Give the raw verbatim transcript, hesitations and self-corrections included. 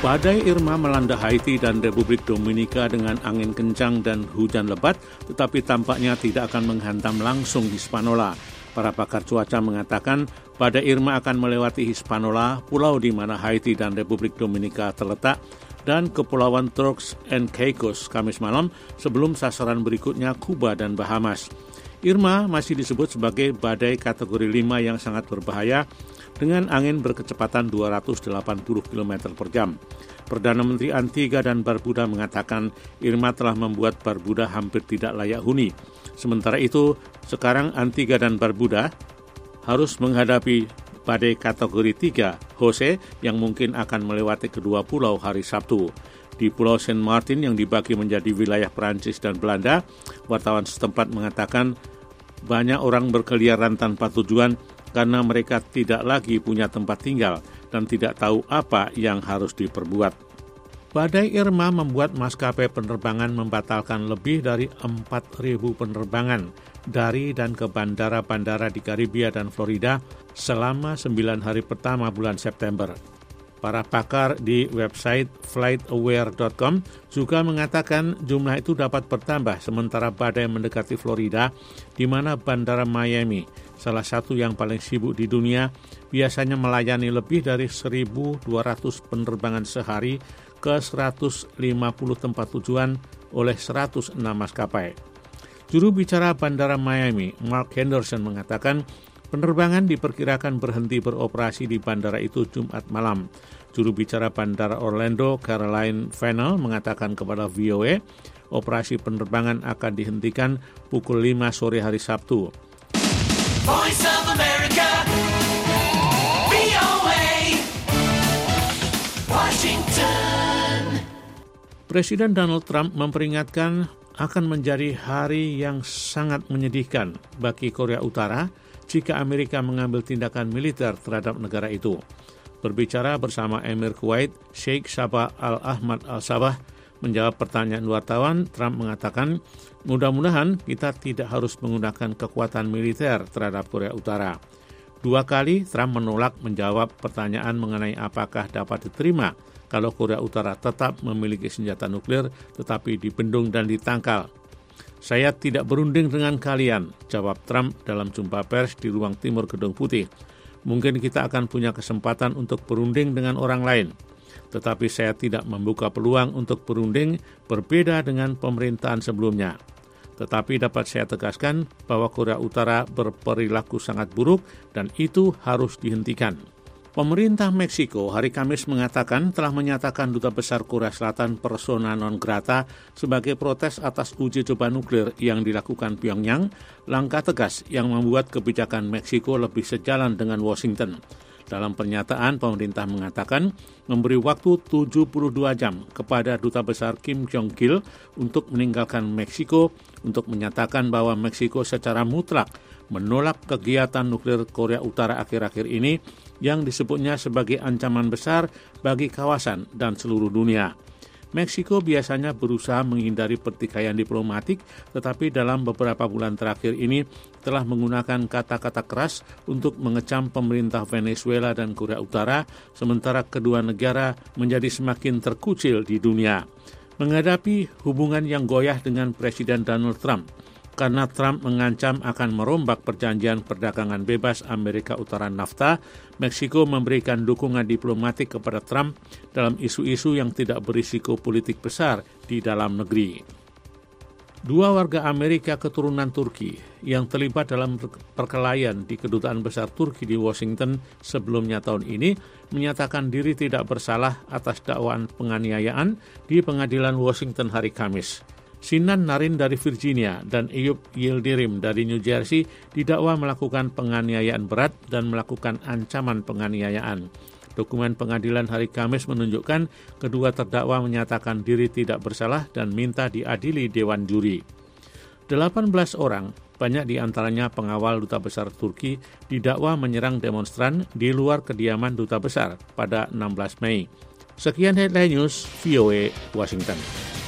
Badai Irma melanda Haiti dan Republik Dominika dengan angin kencang dan hujan lebat, tetapi tampaknya tidak akan menghantam langsung Hispaniola. Para pakar cuaca mengatakan badai Irma akan melewati Hispaniola, pulau di mana Haiti dan Republik Dominika terletak, dan Kepulauan Turks and Caicos Kamis malam sebelum sasaran berikutnya Kuba dan Bahamas. Irma masih disebut sebagai badai kategori lima yang sangat berbahaya dengan angin berkecepatan dua ratus delapan puluh kilometer per jam. Perdana Menteri Antigua dan Barbuda mengatakan Irma telah membuat Barbuda hampir tidak layak huni. Sementara itu, sekarang Antigua dan Barbuda harus menghadapi badai kategori tiga, Jose, yang mungkin akan melewati kedua pulau hari Sabtu. Di Pulau Saint Martin yang dibagi menjadi wilayah Perancis dan Belanda, wartawan setempat mengatakan banyak orang berkeliaran tanpa tujuan karena mereka tidak lagi punya tempat tinggal dan tidak tahu apa yang harus diperbuat. Badai Irma membuat maskapai penerbangan membatalkan lebih dari empat ribu penerbangan dari dan ke bandara-bandara di Karibia dan Florida selama sembilan hari pertama bulan September. Para pakar di website flight aware dot com juga mengatakan jumlah itu dapat bertambah sementara badai mendekati Florida, di mana bandara Miami, salah satu yang paling sibuk di dunia, biasanya melayani lebih dari seribu dua ratus penerbangan sehari ke seratus lima puluh tempat tujuan oleh seratus enam maskapai. Juru bicara Bandara Miami, Mark Henderson, mengatakan penerbangan diperkirakan berhenti beroperasi di bandara itu Jumat malam. Juru bicara Bandara Orlando, Caroline Fennell, mengatakan kepada V O A, operasi penerbangan akan dihentikan pukul lima sore hari Sabtu. Voice of America, V O A, Washington. Presiden Donald Trump memperingatkan akan menjadi hari yang sangat menyedihkan bagi Korea Utara jika Amerika mengambil tindakan militer terhadap negara itu. Berbicara bersama Emir Kuwait, Sheikh Sabah Al-Ahmad Al-Sabah, menjawab pertanyaan wartawan, Trump mengatakan, mudah-mudahan kita tidak harus menggunakan kekuatan militer terhadap Korea Utara. Dua kali Trump menolak menjawab pertanyaan mengenai apakah dapat diterima kalau Korea Utara tetap memiliki senjata nuklir tetapi dibendung dan ditangkal. Saya tidak berunding dengan kalian, jawab Trump dalam jumpa pers di ruang timur Gedung Putih. Mungkin kita akan punya kesempatan untuk berunding dengan orang lain. Tetapi saya tidak membuka peluang untuk berunding berbeda dengan pemerintahan sebelumnya. Tetapi dapat saya tegaskan bahwa Korea Utara berperilaku sangat buruk dan itu harus dihentikan. Pemerintah Meksiko hari Kamis mengatakan telah menyatakan Duta Besar Korea Selatan persona non grata sebagai protes atas uji coba nuklir yang dilakukan Pyongyang, langkah tegas yang membuat kebijakan Meksiko lebih sejalan dengan Washington. Dalam pernyataan, pemerintah mengatakan memberi waktu tujuh puluh dua jam kepada Duta Besar Kim Jong-il untuk meninggalkan Meksiko untuk menyatakan bahwa Meksiko secara mutlak menolak kegiatan nuklir Korea Utara akhir-akhir ini yang disebutnya sebagai ancaman besar bagi kawasan dan seluruh dunia. Meksiko biasanya berusaha menghindari pertikaian diplomatik, tetapi dalam beberapa bulan terakhir ini telah menggunakan kata-kata keras untuk mengecam pemerintah Venezuela dan Korea Utara, sementara kedua negara menjadi semakin terkucil di dunia. Menghadapi hubungan yang goyah dengan Presiden Donald Trump, karena Trump mengancam akan merombak perjanjian perdagangan bebas Amerika Utara NAFTA, Meksiko memberikan dukungan diplomatik kepada Trump dalam isu-isu yang tidak berisiko politik besar di dalam negeri. Dua warga Amerika keturunan Turki yang terlibat dalam perkelahian di Kedutaan Besar Turki di Washington sebelumnya tahun ini menyatakan diri tidak bersalah atas dakwaan penganiayaan di pengadilan Washington hari Kamis. Sinan Narin dari Virginia dan Eyüp Yildirim dari New Jersey didakwa melakukan penganiayaan berat dan melakukan ancaman penganiayaan. Dokumen pengadilan hari Kamis menunjukkan kedua terdakwa menyatakan diri tidak bersalah dan minta diadili Dewan Juri. delapan belas orang, banyak di antaranya pengawal Duta Besar Turki, didakwa menyerang demonstran di luar kediaman Duta Besar pada enam belas Mei. Sekian Headline News, V O A, Washington.